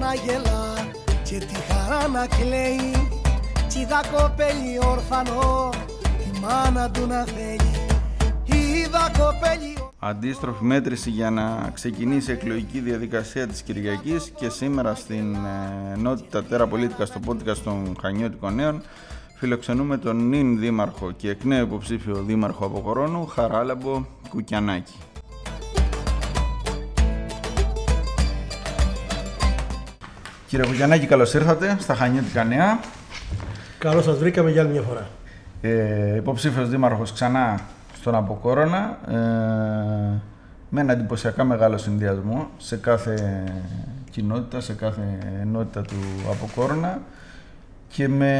να γελά και τη χαρά να κλαίει, κι είδα κοπέλι όρφανο τη μάνα του να θέλει. Είδα κοπέλι. Αντίστροφη μέτρηση για να ξεκινήσει η εκλογική διαδικασία της Κυριακής και σήμερα στην ενότητα Τέρα Πολίτικα στο podcast των Χανιώτικων Νέων φιλοξενούμε τον νυν δήμαρχο και εκ νέου υποψήφιο δήμαρχο Αποκορώνου, Χαράλαμπο Κουκιανάκη. Κύριε Κουκιανάκη, καλώς ήρθατε στα Χανιώτικα Νέα. Καλώς σας βρήκαμε για άλλη μια φορά. Υποψήφιος δήμαρχος ξανά στον Αποκόρονα, με ένα εντυπωσιακά μεγάλο συνδυασμό σε κάθε κοινότητα, σε κάθε ενότητα του Αποκόρονα και με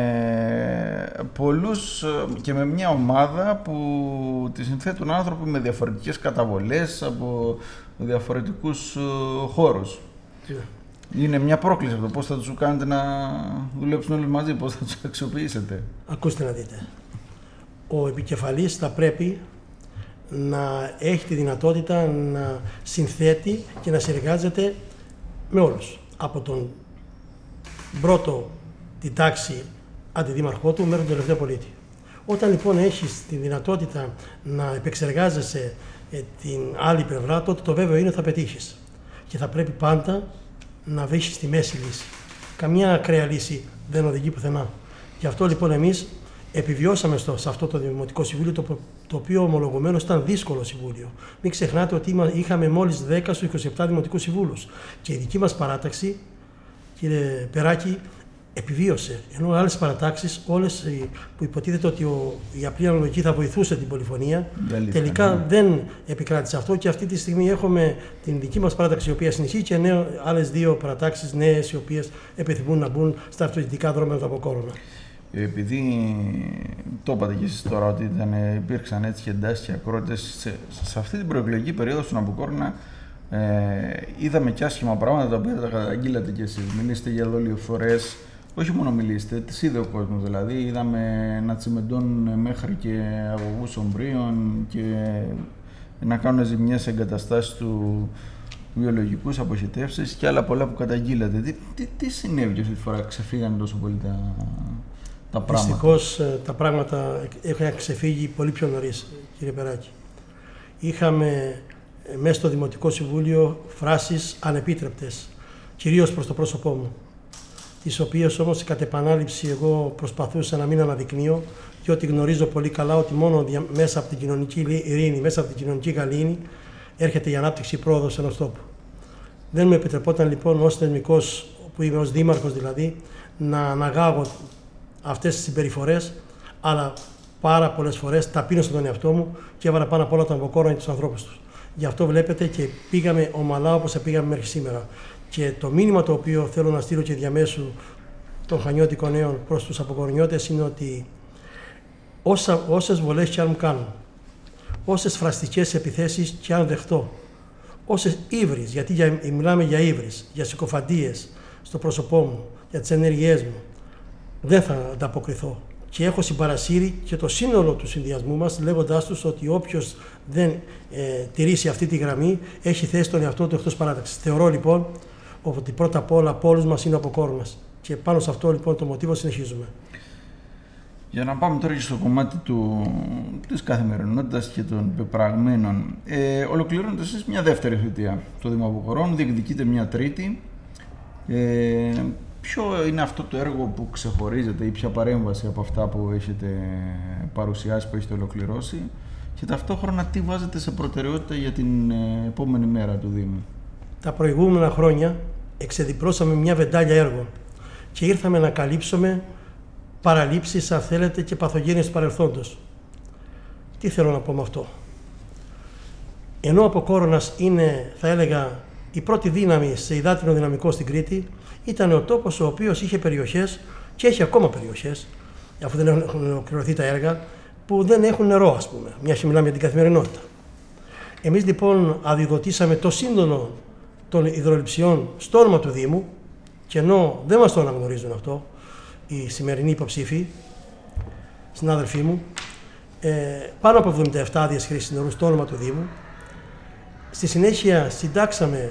πολλούς και με μια ομάδα που τη συνθέτουν άνθρωποι με διαφορετικές καταβολές από διαφορετικούς χώρους. Είναι μια πρόκληση αυτό, πώς θα τους κάνετε να δουλέψουν όλοι μαζί, πώς θα τους αξιοποιήσετε. Ακούστε να δείτε. Ο επικεφαλής θα πρέπει να έχει τη δυνατότητα να συνθέτει και να συνεργάζεται με όλους. Από τον πρώτο την τάξη αντιδήμαρχό του μέχρι τον τελευταίο πολίτη. Όταν λοιπόν έχεις τη δυνατότητα να επεξεργάζεσαι την άλλη πλευρά, τότε το βέβαιο είναι ότι θα πετύχεις. Και θα πρέπει πάντα να βρίσκεις τη μέση λύση. Καμιά ακραία λύση δεν οδηγεί πουθενά. Γι' αυτό λοιπόν εμείς επιβιώσαμε σε αυτό το Δημοτικό Συμβούλιο, το οποίο ομολογουμένως ήταν δύσκολο συμβούλιο. Μην ξεχνάτε ότι είχαμε μόλις 10 στους 27 Δημοτικούς Συμβούλους. Και η δική μας παράταξη, κύριε Περάκη, επιβίωσε. Ενώ άλλες παρατάξεις, όλες που υποτίθεται ότι η απλή αναλογική θα βοηθούσε την πολυφωνία, τελικά δεν επικράτησε αυτό και αυτή τη στιγμή έχουμε την δική μας παράταξη η οποία συνεχίζει και άλλες δύο παρατάξεις νέες οι οποίες επιθυμούν να μπουν στα αυτοκινητικά δρόμια του Αποκόρονα. Επειδή το είπατε και εσείς τώρα ότι υπήρξαν έτσι και εντάσεις και ακρότητες, σε αυτή την προεκλογική περίοδο στον Αποκόρονα είδαμε και άσχημα πράγματα τα οποία τα καταγγείλατε και εσείς. Μιλήσετε για δολιοφορές, όχι μόνο μιλήσετε, τις είδε ο κόσμος δηλαδή. Είδαμε να τσιμεντώνουν μέχρι και αγωγούς ομπρίων και να κάνουν ζημιές σε εγκαταστάσεις του βιολογικούς, αποχετεύσεις και άλλα πολλά που καταγγείλατε. Τι συνέβη αυτή τη φορά, ξεφύγανε τόσο πολύ τα πράγματα? Δυστυχώς τα πράγματα έχουν ξεφύγει πολύ πιο νωρίς, κύριε Περάκη. Είχαμε μέσα στο Δημοτικό Συμβούλιο φράσεις ανεπίτρεπτες, κυρίως προς το πρόσωπό μου, τις οποίες όμως κατ' επανάληψη εγώ προσπαθούσα να μην αναδεικνύω, διότι γνωρίζω πολύ καλά ότι μόνο μέσα από την κοινωνική ειρήνη, μέσα από την κοινωνική γαλήνη, έρχεται η ανάπτυξη, η πρόοδος ενός τόπου. Δεν μου επιτρεπόταν λοιπόν ως θεσμικός, που είμαι ως δήμαρχος δηλαδή, να αναγάγω αυτές τις συμπεριφορές, αλλά πάρα πολλές φορές ταπείνωσα τον εαυτό μου και έβαλα πάνω απ' όλα τον Αποκόρονα και τους ανθρώπους τους. Γι' αυτό βλέπετε και πήγαμε ομαλά όπως πήγαμε μέχρι σήμερα. Και το μήνυμα το οποίο θέλω να στείλω και διαμέσου των Χανιώτικων Νέων προς τους Αποκορνιώτες είναι ότι όσες βολές κι αν μου κάνουν, όσες φραστικές επιθέσεις κι αν δεχτώ, όσες ύβρις, γιατί μιλάμε για ύβρις, για συκοφαντίες στο πρόσωπό μου, για τις ενέργειές μου, δεν θα ανταποκριθώ. Και έχω συμπαρασύρει και το σύνολο του συνδυασμού μας, λέγοντάς τους ότι όποιος δεν τηρήσει αυτή τη γραμμή έχει θέσει τον εαυτό του εκτός παράταξης. Θεωρώ λοιπόν ότι πρώτα απ' όλα από όλους μας είναι ο Αποκόρονας. Και πάνω σε αυτό λοιπόν το μοτίβο συνεχίζουμε. Για να πάμε τώρα και στο κομμάτι της καθημερινότητας και των πεπραγμένων. Ολοκληρώνετε εσείς μια δεύτερη θητεία στο Δήμο Αποκορώνου, διεκδικείτε μια τρίτη. Ποιο είναι αυτό το έργο που ξεχωρίζεται ή ποια παρέμβαση από αυτά που έχετε παρουσιάσει, που έχετε ολοκληρώσει και ταυτόχρονα τι βάζετε σε προτεραιότητα για την επόμενη μέρα του Δήμου? Τα προηγούμενα χρόνια εξεδιπρώσαμε μια βεντάλια έργων και ήρθαμε να καλύψουμε παραλήψεις, αν θέλετε, και παθογένειες του παρελθόντος. Τι θέλω να πω με αυτό? Ενώ ο Αποκόρονας είναι, θα έλεγα, η πρώτη δύναμη σε υδάτινο δυναμικό στην Κρήτη, ήταν ο τόπος ο οποίος είχε περιοχές και έχει ακόμα περιοχές, αφού δεν έχουν ολοκληρωθεί τα έργα, που δεν έχουν νερό, ας πούμε, μια και μιλάμε για την καθημερινότητα. Εμείς λοιπόν αδειοδοτήσαμε το σύνολο των υδρολειψιών στο όνομα του Δήμου, και ενώ δεν μας το αναγνωρίζουν αυτό οι σημερινοί υποψήφοι, συνάδελφοί μου, πάνω από 77 άδειες χρήσης νερού στο όνομα του Δήμου. Στη συνέχεια συντάξαμε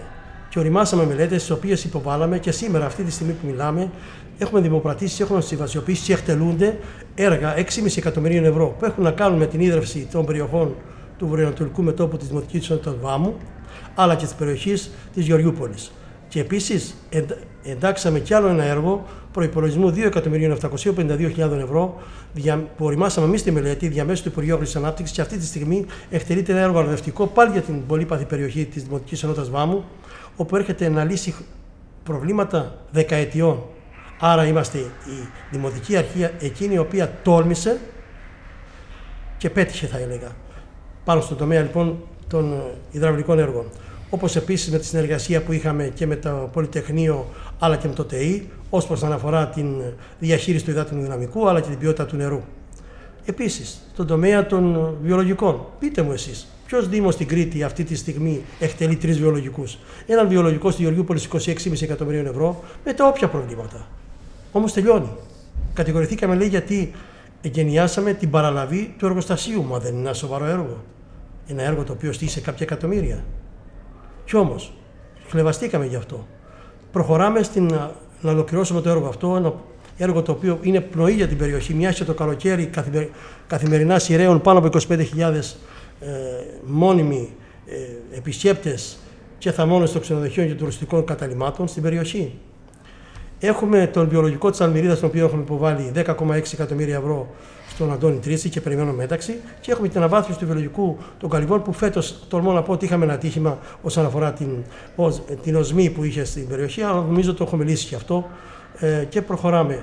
και οριμάσαμε μελέτες, τις οποίες υποβάλαμε και σήμερα, αυτή τη στιγμή που μιλάμε, έχουμε δημοπρατήσει, έχουμε συμβασιοποιήσει και εκτελούνται έργα 6,5 εκατομμυρίων ευρώ που έχουν να κάνουν με την ίδρυυση των περιοχών του βορειοανατολικού μετώπου της Δημοτικής Ενότητας Βάμου, αλλά και της περιοχής της Γεωργιούπολης. Και επίσης εντάξαμε κι άλλο ένα έργο προϋπολογισμού 2.752.000 ευρώ που οριμάσαμε εμείς στη μελέτη διαμέσου του Υπουργείου Αγροτικής Ανάπτυξης και αυτή τη στιγμή εκτελείται ένα έργο αρδευτικό πάλι για την πολύπαθη περιοχή της Δημοτικής Ενότητας Βάμου, όπου έρχεται να λύσει προβλήματα δεκαετιών. Άρα είμαστε η Δημοτική Αρχή εκείνη η οποία τόλμησε και πέτυχε, θα έλεγα, πάνω στον τομέα λοιπόν των υδραυλικών έργων. Όπως επίσης με τη συνεργασία που είχαμε και με το Πολυτεχνείο αλλά και με το ΤΕΗ, ως προς αναφορά την διαχείριση του υδάτινου δυναμικού αλλά και την ποιότητα του νερού. Επίσης, στον τομέα των βιολογικών, πείτε μου εσείς, ποιος Δήμος στην Κρήτη αυτή τη στιγμή εκτελεί 3 βιολογικούς? Έναν βιολογικό στη Γεωργιούπολη 26,5 εκατομμυρίων ευρώ με τα όποια προβλήματα. Όμως τελειώνει. Κατηγορηθήκαμε, λέει, γιατί εγκαινιάσαμε την παραλαβή του εργοστασίου. Μα δεν είναι ένα σοβαρό έργο? Ένα έργο το οποίο στήσε κάποια εκατομμύρια. Κι όμως, χλευαστήκαμε γι' αυτό. Προχωράμε να ολοκληρώσουμε το έργο αυτό, ένα έργο το οποίο είναι πνοή για την περιοχή. Μοιάζει το καλοκαίρι καθημερινά σειραίων πάνω από 25.000 μόνιμοι επισκέπτες και θαμώνες των ξενοδοχείων και τουριστικών καταλυμάτων στην περιοχή. Έχουμε τον βιολογικό της Αλμυρίδας, τον οποίο έχουμε υποβάλει 10,6 εκατομμύρια ευρώ στον Αντώνη Τρίση και περιμένουμε μέταξη. Και έχουμε την αναβάθμιση του βιολογικού των Καλυβών, που φέτος τολμώ να πω ότι είχαμε ένα ατύχημα όσον αφορά την οσμή που είχε στην περιοχή, αλλά νομίζω το έχουμε λύσει και αυτό και προχωράμε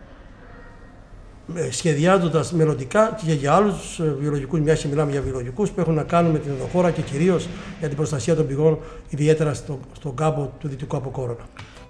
σχεδιάζοντας μελλοντικά και για άλλους βιολογικούς, μιας και μιλάμε για βιολογικούς που έχουν να κάνουν με την ενδοχώρα και κυρίως για την προστασία των πηγών, ιδιαίτερα στον κάμπο του Δυτικού Αποκόρονα.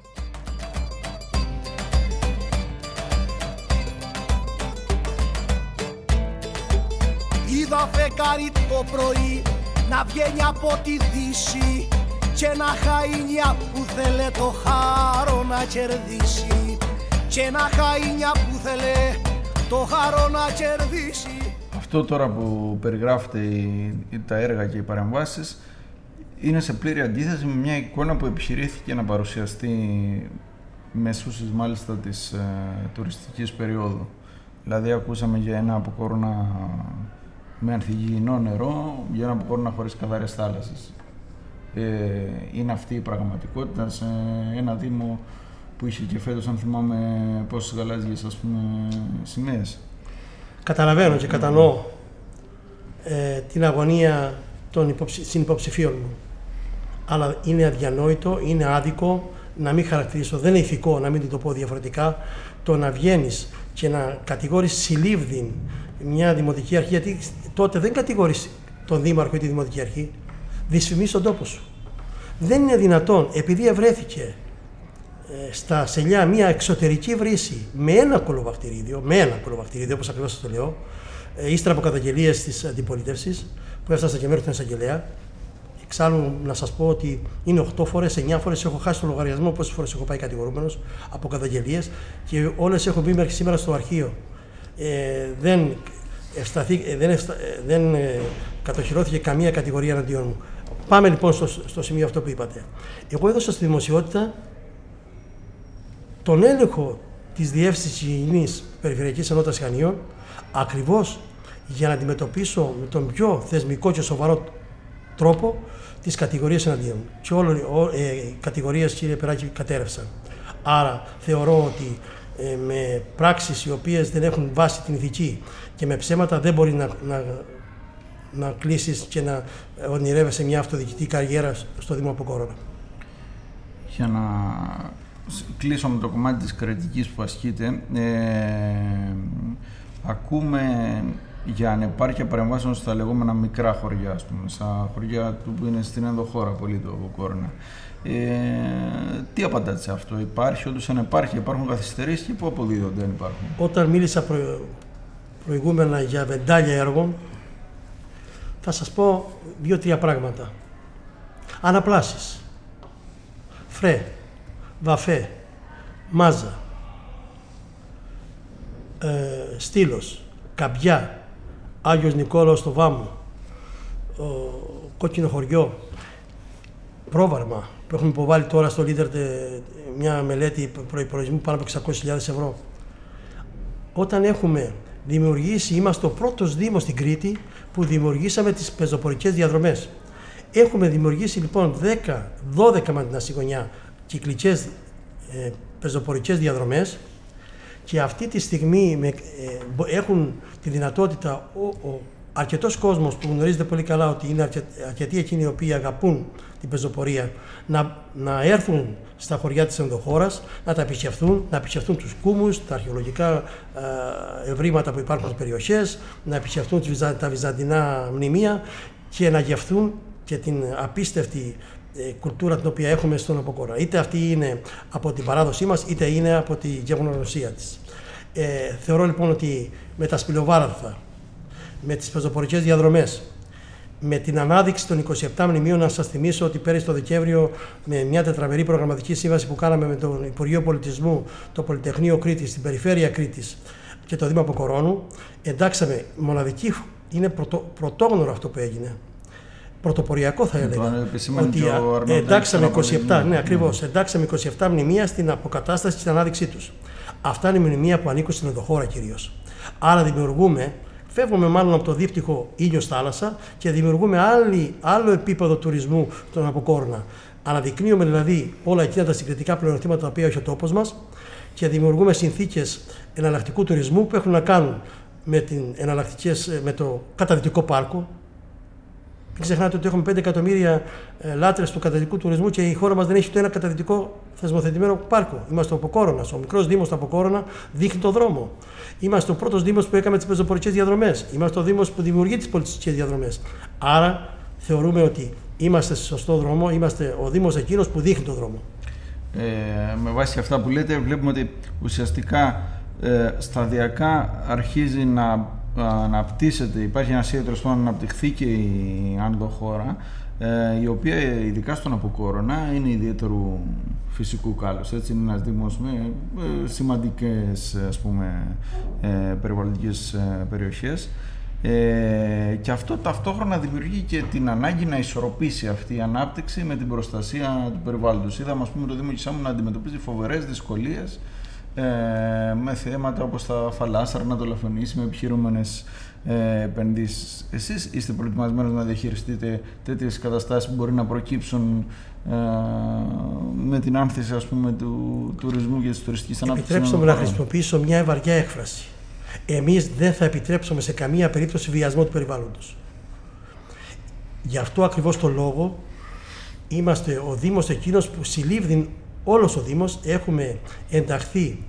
Είδα φεγγάρι το πρωί να βγαίνει από τη δύση και ένα χαΐνια που θέλε το χάρο να κερδίσει, και ένα χαΐνια που θέλε το χάρο να κερδίσει. Αυτό τώρα που περιγράφεται τα έργα και οι παρεμβάσεις είναι σε πλήρη αντίθεση με μια εικόνα που επιχειρήθηκε να παρουσιαστεί μεσούσης μάλιστα της τουριστικής περίοδου. Δηλαδή ακούσαμε για ένα αποκόρνα με ανθυγιεινό νερό, για ένα αποκόρνα χωρίς καθαρές θάλασσες. Είναι αυτή η πραγματικότητα σε ένα Δήμο που είχε και φέτος, αν θυμάμαι, πόσες γαλάζιες, ας πούμε, σημαίες. Καταλαβαίνω και κατανοώ την αγωνία των συνυποψηφίων μου. Αλλά είναι αδιανόητο, είναι άδικο να μην χαρακτηρίσω, δεν είναι ηθικό να μην το πω διαφορετικά, το να βγαίνεις και να κατηγορείς συλλήβδιν μια δημοτική αρχή, γιατί τότε δεν κατηγορείς τον δήμαρχο ή τη δημοτική αρχή, δυσφημίσεις τον τόπο σου. Δεν είναι δυνατόν, επειδή ευρέθηκε στα σελιά μια εξωτερική βρύση με ένα κολοβακτηρίδιο, όπως ακριβώς σας το λέω, ύστερα από καταγγελίες της αντιπολίτευσης που έφτασα και μέρος του εισαγγελέα. Εξάλλου, να σας πω ότι είναι 8 φορές, 9 φορές έχω χάσει το λογαριασμό πόσες φορές έχω πάει κατηγορούμενος από καταγγελίες και όλες έχω μπει μέχρι σήμερα στο αρχείο. Δεν κατοχυρώθηκε καμία κατηγορία εναντίον μου. Πάμε λοιπόν στο σημείο αυτό που είπατε. Εγώ έδωσα στη δημοσιότητα τον έλεγχο της Διεύθυνσης Υγιεινής Περιφερειακής Ενότητας Χανίων ακριβώς για να αντιμετωπίσω με τον πιο θεσμικό και σοβαρό τρόπο τις κατηγορίες εναντίον μου. Και οι κατηγορίες, κύριε Περάκη, κατέρευσαν. Άρα θεωρώ ότι με πράξεις οι οποίες δεν έχουν βάση την ηθική και με ψέματα δεν μπορεί να κλείσεις και να ονειρεύεσαι μια αυτοδιοικητική καριέρα στο Δήμο Αποκόρονα. Για να κλείσω με το κομμάτι της κριτικής που ασκείται, ακούμε για ανεπάρκεια παρεμβάσεων στα λεγόμενα μικρά χωριά, ας πούμε, στα χωριά που είναι στην ενδοχώρα πολύ του Αποκόρονα. Τι απαντάτε σε αυτό? Υπάρχει όντως ανεπάρκεια, υπάρχουν καθυστερήσεις και πού αποδίδονται αν υπάρχουν? Όταν μίλησα προηγούμενα για βεντάλια έργων, θα σας πω 2-3 πράγματα. Αναπλάσεις, Φρέ, Βαφέ, Μάζα, Στήλος, Καμπιά, Άγιος Νικόλαος στο Βάμο, Κόκκινο Χωριό, πρόβαρμα που έχουμε υποβάλει τώρα στο Leader μια μελέτη προϋπολογισμού πάνω από 600.000 ευρώ. Όταν έχουμε δημιουργήσει, είμαστε ο πρώτος Δήμος στην Κρήτη που δημιουργήσαμε τις πεζοπορικές διαδρομές. Έχουμε δημιουργήσει λοιπόν 10-12 με την Ασυγωνιά κυκλικές πεζοπορικές διαδρομές και αυτή τη στιγμή έχουν τη δυνατότητα αρκετός κόσμος που γνωρίζετε πολύ καλά ότι είναι αρκετοί εκείνοι οι οποίοι αγαπούν την πεζοπορία να έρθουν στα χωριά της ενδοχώρας, να τα επισκεφθούν τους κούμους, τα αρχαιολογικά ευρήματα που υπάρχουν στις περιοχές, να επισκεφθούν τα βυζαντινά μνημεία και να γευθούν και την απίστευτη κουλτούρα την οποία έχουμε στον Αποκόρονα. Είτε αυτή είναι από την παράδοσή μας, είτε είναι από τη γεγονοσία της. Θεωρώ λοιπόν ότι με τα σπηλοβάραθρα, με τις πεζοπορικές διαδρομές, με την ανάδειξη των 27 μνημείων, να σας θυμίσω ότι πέρυσι το Δεκέμβριο, με μια τετραμερή προγραμματική σύμβαση που κάναμε με το Υπουργείο Πολιτισμού, το Πολυτεχνείο Κρήτης, την Περιφέρεια Κρήτης και το Δήμο Αποκορώνου, εντάξαμε μοναδική, είναι πρωτόγνωρο αυτό που έγινε. Πρωτοποριακό θα έλεγα. Ότι εντάξαμε 27, ναι, ακριβώς, εντάξαμε 27 μνημεία στην αποκατάσταση και στην ανάδειξή τους. Αυτά είναι μνημεία που ανήκουν στην ενδοχώρα κυρίως. Άρα φεύγουμε μάλλον από το δίπτυχο ήλιος-θάλασσα και δημιουργούμε άλλο επίπεδο τουρισμού στον Αποκόρονα. Αναδεικνύουμε δηλαδή όλα εκείνα τα συγκριτικά πλεονεκτήματα τα οποία έχει ο τόπος μας και δημιουργούμε συνθήκες εναλλακτικού τουρισμού που έχουν να κάνουν με το καταδυτικό πάρκο. Μην ξεχνάτε ότι έχουμε 5 εκατομμύρια λάτρες του καταδυτικού τουρισμού και η χώρα μας δεν έχει ούτε ένα καταδυτικό θεσμοθετημένο πάρκο. Είμαστε ο Αποκόρονας. Ο μικρός Δήμος του Αποκόρονα δείχνει τον δρόμο. Είμαστε ο πρώτος Δήμος που έκαμε τις πεζοπορικές διαδρομές. Είμαστε ο Δήμος που δημιουργεί τις πολιτιστικές διαδρομές. Άρα θεωρούμε ότι είμαστε σε σωστό δρόμο, είμαστε ο Δήμος εκείνος που δείχνει τον δρόμο. Με βάση αυτά που λέτε, βλέπουμε ότι ουσιαστικά σταδιακά αρχίζει να αναπτύσσεται, υπάρχει ένα σχέδιο να αναπτυχθεί και η άνδοχώρα, η οποία ειδικά στον Αποκόρονα είναι ιδιαίτερου φυσικού κάλους. Έτσι, είναι ένας δήμος με σημαντικές, ας πούμε, περιβαλλοντικές περιοχές, και αυτό ταυτόχρονα δημιουργεί και την ανάγκη να ισορροπήσει αυτή η ανάπτυξη με την προστασία του περιβάλλοντος. Είδαμε, ας πούμε, το Δήμο Κισάμου να αντιμετωπίζει φοβερές δυσκολίες με θέματα όπως τα φαλάσσαρα, να το λαφωνήσει με επιχειρούμενες επενδύσεις. Εσείς είστε προετοιμασμένοι να διαχειριστείτε τέτοιες καταστάσεις που μπορεί να προκύψουν με την άνθηση, ας πούμε, του τουρισμού και της τουριστικής ανάπτυξης? Επιτρέψτε μου να χρησιμοποιήσω μια βαριά έκφραση. Εμείς δεν θα επιτρέψουμε σε καμία περίπτωση βιασμό του περιβάλλοντος. Γι' αυτό ακριβώς το λόγο είμαστε ο Δήμος εκείνος που συλλήβδη, όλος ο Δήμος, έχουμε ενταχθεί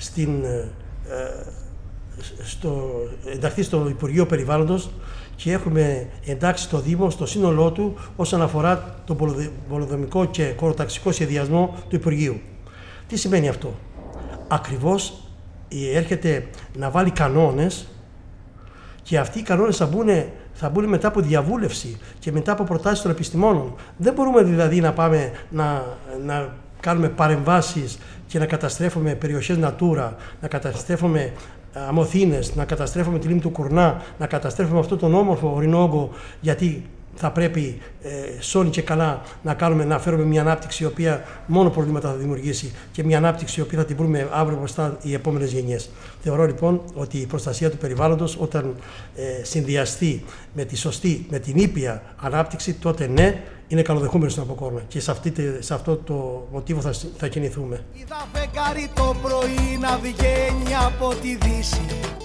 στο Υπουργείο Περιβάλλοντος και έχουμε εντάξει το Δήμο στο σύνολό του όσον αφορά τον πολεοδομικό και χωροταξικό σχεδιασμό του Υπουργείου. Τι σημαίνει αυτό? Ακριβώς έρχεται να βάλει κανόνες και αυτοί οι κανόνες θα μπουν μετά από διαβούλευση και μετά από προτάσεις των επιστημόνων. Δεν μπορούμε δηλαδή να πάμε να κάνουμε παρεμβάσεις και να καταστρέφουμε περιοχές Natura, να καταστρέφουμε αμοθήνες, να καταστρέφουμε τη λίμνη του Κουρνά, να καταστρέφουμε αυτόν τον όμορφο ορεινόγκο, γιατί θα πρέπει σώνει και καλά να φέρουμε μια ανάπτυξη η οποία μόνο προβλήματα θα δημιουργήσει και μια ανάπτυξη η οποία θα την βρούμε αύριο μπροστά οι επόμενες γενιές. Θεωρώ λοιπόν ότι η προστασία του περιβάλλοντος, όταν συνδυαστεί με την ήπια ανάπτυξη, τότε ναι, είναι καλοδεχούμενο στον Αποκόρνα και σε αυτό το μοτίβο θα κινηθούμε. Είδα φεγγάρι το πρωί να βγαίνει από τη Δύση.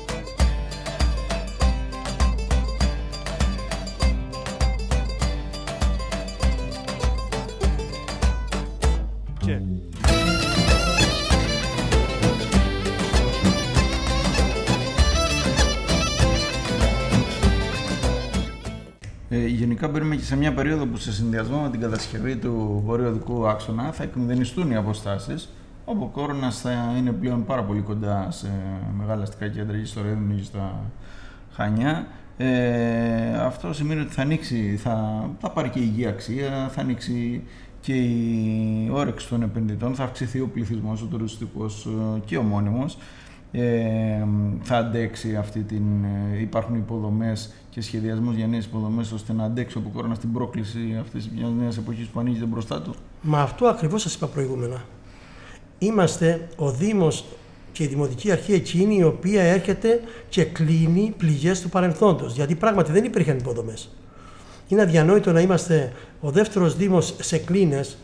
Γενικά μπαίνουμε και σε μια περίοδο που σε συνδυασμό με την κατασκευή του βορειοδικού άξονα θα εκμηδενιστούν οι αποστάσεις. Ο Αποκόρονας θα είναι πλέον πάρα πολύ κοντά σε μεγάλα αστικά κέντρα και στο Ρέδινο και στα Χανιά. Αυτό σημαίνει ότι θα πάρει και υγεία αξία, θα ανοίξει και η όρεξη των επενδυτών, θα αυξηθεί ο πληθυσμός, ο τουριστικός και ο μόνιμος. θα αντέξει αυτή την... Υπάρχουν υποδομές και σχεδιασμός για νέες υποδομές ώστε να αντέξει ο Αποκόρονα στην πρόκληση αυτής μιας νέας εποχής που ανοίγεται μπροστά του? Μα αυτό ακριβώς σας είπα προηγούμενα. Είμαστε ο Δήμος και η Δημοτική Αρχή εκείνη η οποία έρχεται και κλείνει πληγές του παρελθόντος. Γιατί πράγματι δεν υπήρχαν υποδομές. Είναι αδιανόητο να είμαστε ο δεύτερος Δήμος σε κλίνες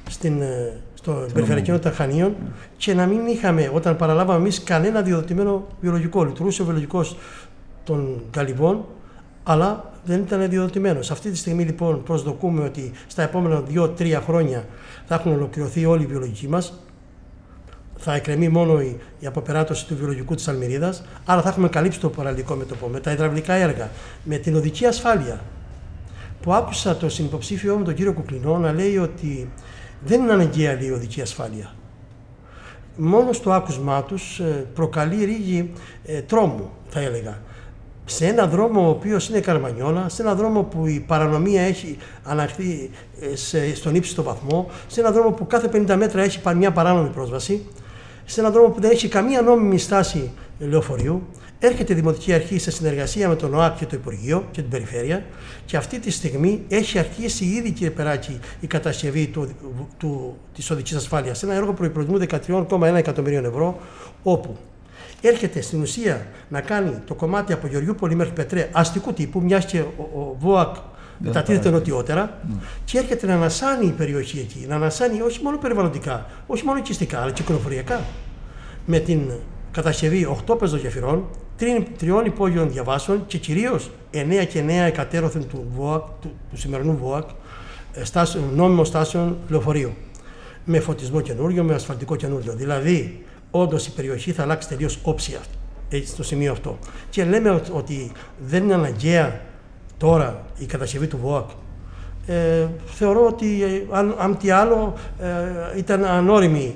στο περιφερειακό ενότητα Χανίων και να μην είχαμε, όταν παραλάβαμε εμείς, κανένα διοδοτημένο βιολογικό. Λειτουργούσε ο βιολογικός των Καλυβών, αλλά δεν ήταν διοδοτημένος. Αυτή τη στιγμή λοιπόν προσδοκούμε ότι στα επόμενα 2-3 χρόνια θα έχουν ολοκληρωθεί όλοι οι βιολογικοί μας. Θα εκκρεμεί μόνο η αποπεράτωση του βιολογικού της Αλμυρίδας, άρα θα έχουμε καλύψει το παραλικό μέτωπο με τα υδραυλικά έργα, με την οδική ασφάλεια. Που άκουσα το συνυποψήφιό μου, τον κύριο Κουκλινό, να λέει ότι δεν είναι αναγκαία η οδική ασφάλεια. Μόνο στο άκουσμά τους προκαλεί ρίγη τρόμου, θα έλεγα. Σε ένα δρόμο ο οποίος είναι καρμανιόλα, σε ένα δρόμο που η παρανομία έχει αναχθεί στον ύψιστο βαθμό, σε ένα δρόμο που κάθε 50 μέτρα έχει μια παράνομη πρόσβαση, σε ένα δρόμο που δεν έχει καμία νόμιμη στάση λεωφορείου, έρχεται η Δημοτική Αρχή σε συνεργασία με τον ΟΑΚ και το Υπουργείο και την Περιφέρεια και αυτή τη στιγμή έχει αρχίσει ήδη, κύριε Περάκη, η κατασκευή της οδικής ασφάλειας. Ένα έργο προϋπολογισμού 13,1 εκατομμυρίων ευρώ, όπου έρχεται στην ουσία να κάνει το κομμάτι από Γεωργιούπολη μέχρι Πετρέ αστικού τύπου, μιας και ο ΒΟΑΚ μετατίθεται νοτιότερα, και έρχεται να ανασάνει η περιοχή εκεί, να ανασάνει όχι μόνο περιβαλλοντικά, όχι μόνο οικιστικά, αλλά και κυκλοφοριακά. Με την κατασκευή 8 πεζογεφυρών, 3 υπόγειων διαβάσεων και κυρίως 9 και 9 εκατέρωθεν του σημερινού ΒΟΑΚ, νόμιμων στάσεων λεωφορείου. Με φωτισμό καινούριο, με ασφαλτικό καινούριο. Δηλαδή, όντως η περιοχή θα αλλάξει τελείως όψη στο σημείο αυτό. Και λέμε ότι δεν είναι αναγκαία τώρα η κατασκευή του ΒΟΑΚ. Θεωρώ ότι αν τι άλλο ήταν ανώριμη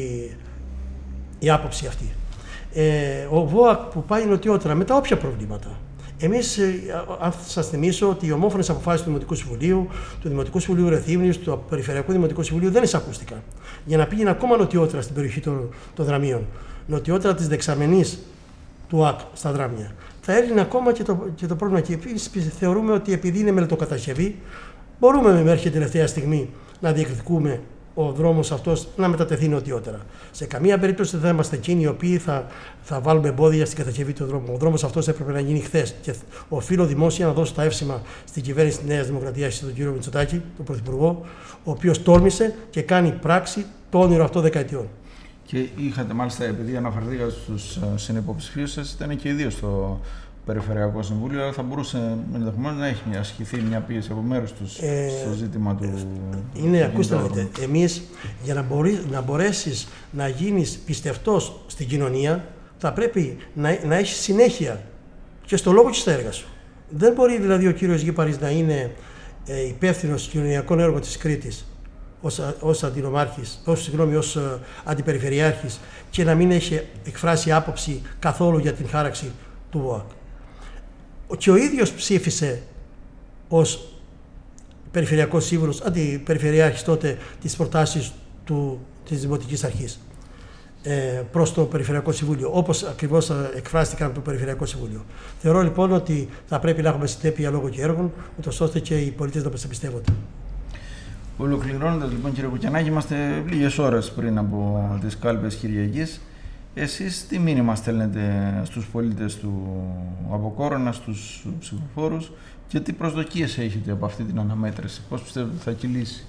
η άποψη αυτή. Ο ΒΟΑΚ που πάει νοτιότερα με τα όποια προβλήματα. Εμείς, αν σας θυμίσω ότι οι ομόφωνες αποφάσεις του Δημοτικού Συμβουλίου, του Δημοτικού Συμβουλίου Ρεθύμνης, του Περιφερειακού Δημοτικού Συμβουλίου δεν εισακούστηκαν. Για να πήγαινε ακόμα νοτιότερα στην περιοχή των Δραμίων, νοτιότερα της δεξαμενής του ΑΚ στα Δράμια. Θα έλυνε ακόμα και το πρόβλημα. Και επίσης θεωρούμε ότι επειδή είναι μελετοκατασκευή, μπορούμε μέχρι τελευταία στιγμή να διεκδικούμε ο δρόμος αυτός να μετατεθεί νοτιότερα. Σε καμία περίπτωση δεν θα είμαστε εκείνοι οι οποίοι θα βάλουμε εμπόδια στην κατασκευή του δρόμου. Ο δρόμος αυτός έπρεπε να γίνει χθες. Και οφείλω δημόσια να δώσω τα εύσημα στην κυβέρνηση της Νέας Δημοκρατίας και τον κύριο Μητσοτάκη, τον Πρωθυπουργό, ο οποίος τόλμησε και κάνει πράξη το όνειρο αυτό δεκαετιών. Και είχατε μάλιστα, επειδή αναφερθήκατε στους συνυποψηφίους σας, ήταν και οι δύο στο Περιφερειακό Συμβούλιο, αλλά θα μπορούσε ενδεχομένως να έχει ασκηθεί μια πίεση από μέρους τους στο ζήτημα του. Ακούστε να δείτε, εμείς για να μπορέσεις να γίνεις πιστευτός στην κοινωνία, θα πρέπει να έχεις συνέχεια και στο λόγο και στα έργα σου. Δεν μπορεί δηλαδή ο κύριος Γήπαρης να είναι υπεύθυνος κοινωνιακών έργων της Κρήτης ως αντινομάρχης, ως αντιπεριφερειάρχης και να μην έχει εκφράσει άποψη καθόλου για την χάραξη του ΒΟΑΚ. Και ο ίδιος ψήφισε ως περιφερειακός σύμβουλος, αντιπεριφερειάρχης τότε, τις προτάσεις της Δημοτικής Αρχής προς το Περιφερειακό Συμβούλιο, όπως ακριβώς εκφράστηκαν από το Περιφερειακό Συμβούλιο. Θεωρώ λοιπόν ότι θα πρέπει να έχουμε συνέπεια λόγω και έργων, ούτως ώστε και οι πολίτες να μας εμπιστεύονται. Ολοκληρώνοντας λοιπόν, κύριε Κουκιανάκη, είμαστε λίγες ώρες πριν από τις κάλπες Κυριακής. Εσείς τι μήνυμα στέλνετε στους πολίτες του Αποκόρονα, στους ψηφοφόρους και τι προσδοκίες έχετε από αυτή την αναμέτρηση, πώς πιστεύετε ότι θα κυλήσει?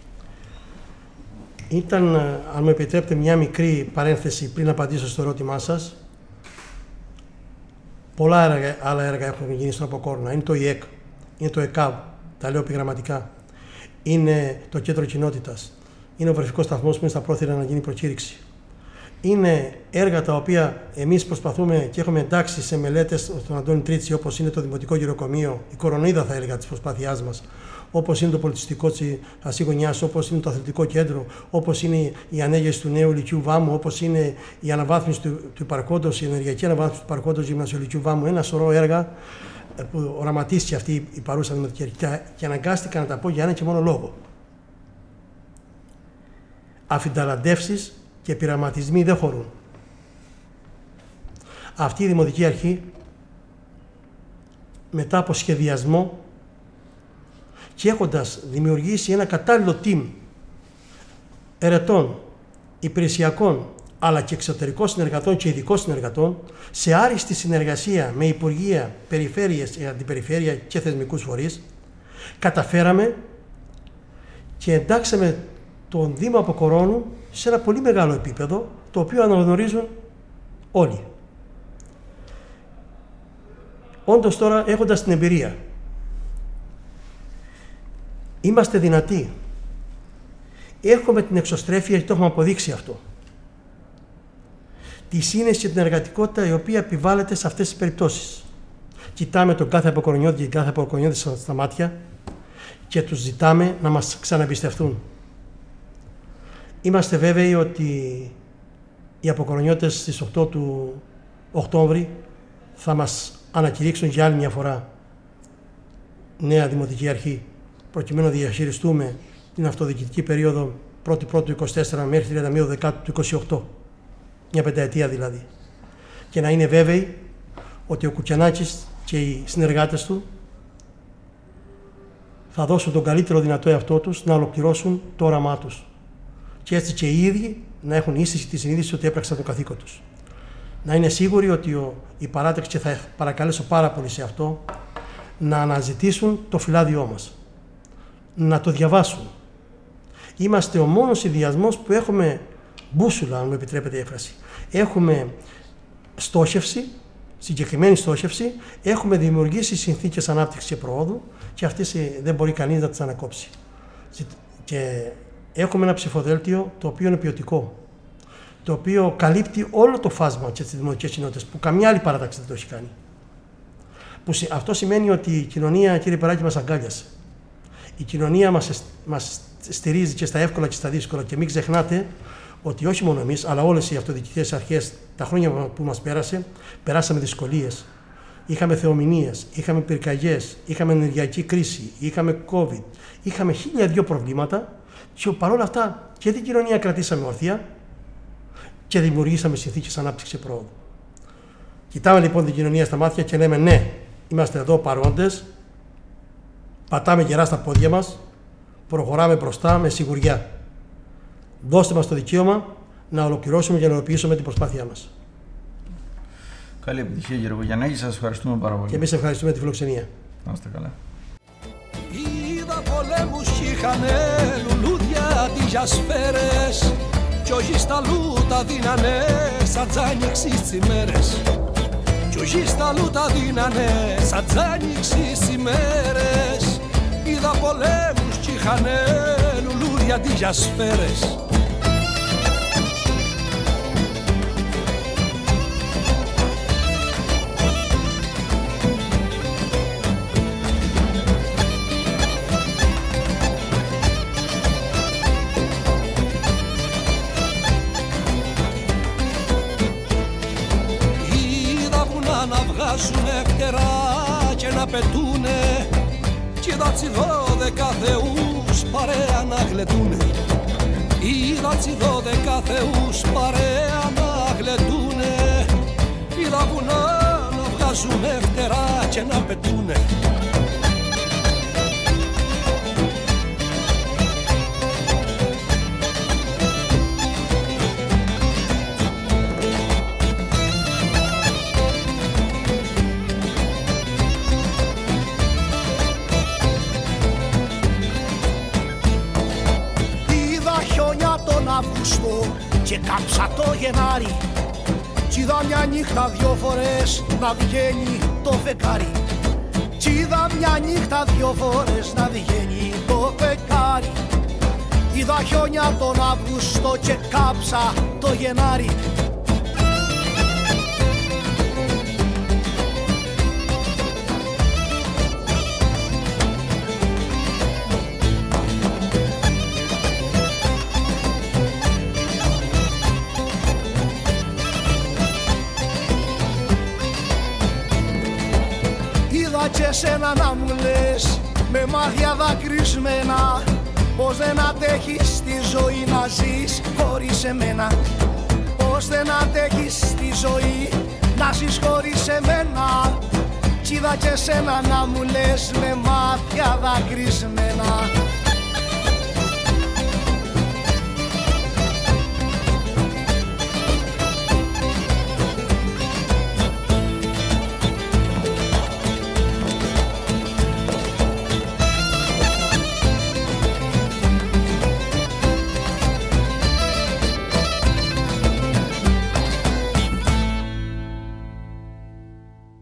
Ήταν, αν μου επιτρέπετε, μια μικρή παρένθεση πριν απαντήσω στο ερώτημά σας. Πολλά άλλα έργα έχουν γίνει στον Αποκόρονα. Είναι το ΙΕΚ, είναι το ΕΚΑΒ, τα λέω επιγραμματικά. Είναι το κέντρο κοινότητας. Είναι ο βρεφικός σταθμός που είναι στα πρόθυρα να γίνει προκήρυξη. Είναι έργα τα οποία εμείς προσπαθούμε και έχουμε εντάξει σε μελέτες στον Αντώνη Τρίτσι, όπως είναι το Δημοτικό Γεροκομείο, η κορονίδα θα έλεγα της προσπάθειάς μας, όπως είναι το πολιτιστικό της Ασίγωνιάς, όπως είναι το αθλητικό κέντρο, όπως είναι η ανέγερση του νέου Λυκειού Βάμου, όπως είναι η αναβάθμιση του υπαρχόντος, η ενεργειακή αναβάθμιση του υπαρχόντος Γυμνασιολυκειού Βάμου. Ένα σωρό έργα που οραματίστηκε αυτή η παρούσα Δημοτική Αρχή και αναγκάστηκα να τα πω για ένα και μόνο λόγο. Αφινταλαντεύσεις και πειραματισμοί δεν χωρούν. Αυτή η Δημοτική Αρχή, μετά από σχεδιασμό και έχοντας δημιουργήσει ένα κατάλληλο team ερετών, υπηρεσιακών, αλλά και εξωτερικών συνεργατών και ειδικών συνεργατών, σε άριστη συνεργασία με Υπουργεία, Περιφέρειες, Αντιπεριφέρεια και θεσμικούς φορείς, καταφέραμε και εντάξαμε τον Δήμο Αποκορώνου σε ένα πολύ μεγάλο επίπεδο, το οποίο αναγνωρίζουν όλοι. Όντως τώρα, έχοντας την εμπειρία, είμαστε δυνατοί. Έχουμε την εξωστρέφεια και το έχουμε αποδείξει αυτό. Τη σύνεση και την εργατικότητα η οποία επιβάλλεται σε αυτές τις περιπτώσεις. Κοιτάμε τον κάθε αποκορονιώτη και την κάθε αποκορονιώτη στα μάτια και τους ζητάμε να μας ξαναεμπιστευτούν. Είμαστε βέβαιοι ότι οι αποκορονιώτες στις 8 του Οκτώβρη θα μας ανακηρύξουν για άλλη μια φορά νέα Δημοτική Αρχή, προκειμένου να διαχειριστούμε την αυτοδιοικητική περίοδο 1η του 24 μέχρι 31 Δεκάτου του 28, μια πενταετία δηλαδή. Και να είναι βέβαιοι ότι ο Κουκιανάκης και οι συνεργάτες του θα δώσουν τον καλύτερο δυνατό εαυτό τους να ολοκληρώσουν το όραμά τους. Και έτσι και οι ίδιοι να έχουν ίσχυση τη συνείδηση ότι έπραξαν το καθήκον τους. Να είναι σίγουροι ότι η παράταξη, και θα παρακαλέσω πάρα πολύ σε αυτό, να αναζητήσουν το φυλάδιό μας. Να το διαβάσουν. Είμαστε ο μόνος συνδυασμός που έχουμε μπούσουλα, αν μου επιτρέπετε η έκφραση. Έχουμε στόχευση, συγκεκριμένη στόχευση, έχουμε δημιουργήσει συνθήκες ανάπτυξης και προόδου και αυτές δεν μπορεί κανείς να τις ανακόψει. Και έχουμε ένα ψηφοδέλτιο το οποίο είναι ποιοτικό, το οποίο καλύπτει όλο το φάσμα και τις δημοτικές κοινότητες, που καμιά άλλη παράταξη δεν το έχει κάνει. Αυτό σημαίνει ότι η κοινωνία, κύριε Περάκη, μας αγκάλιασε. Η κοινωνία μας στηρίζει και στα εύκολα και στα δύσκολα, και μην ξεχνάτε ότι όχι μόνο εμείς, αλλά όλες οι αυτοδιοικητικές αρχές τα χρόνια που μας περάσαμε δυσκολίες. Είχαμε θεομηνίες, είχαμε πυρκαγιές, είχαμε ενεργειακή κρίση, είχαμε COVID, είχαμε 1002 προβλήματα και παρόλα αυτά και την κοινωνία κρατήσαμε όρθια και δημιουργήσαμε συνθήκες ανάπτυξης και πρόοδου. Κοιτάμε λοιπόν την κοινωνία στα μάτια και λέμε ναι, είμαστε εδώ παρόντες, πατάμε γερά στα πόδια μας, προχωράμε μπροστά με σιγουριά. Δώστε μας το δικαίωμα να ολοκληρώσουμε και να ολοποιήσουμε την προσπάθειά μας. Καλή επιτυχία, κύριε Κουκιανάκη, σας ευχαριστούμε πάρα πολύ. Και εμείς ευχαριστούμε τη φιλοξενία. Να είστε καλά. Είδα πολέμους κι είχανε λουλούδια τις σφαίρες κι όχι στα λούτα δίνανε σαν τζάνιξι τσιμέρες. Κι όχι στα λούτα δίνανε σαν τζάνιξι τσιμέρες. Είδα πολέμους κι είχανε λουλούδια τις σφαίρες. Βγάζουνε φτερά και να πετούνε κι είδα τσι 12 θεούς παρέα να γλεντούνε. Είδα τσι 12 θεούς παρέα να γλεντούνε. Είδα βουνά να βγάζουνε φτερά και να πετούνε. Και κάψα το Γενάρη κι είδα μια νύχτα 2 φορές να βγαίνει το φεκάρι. Κι είδα μια νύχτα 2 φορές να βγαίνει το φεκάρι. Είδα χιόνια τον Αύγουστο και κάψα το Γενάρη. Και εσένα να μου λες με μάτια δακρυσμένα πως δεν αντέχεις τη ζωή να ζεις χωρίς εμένα. Πως δεν αντέχεις τη ζωή να ζεις χωρίς εμένα. Κι είδα και σένα να μου λες με μάτια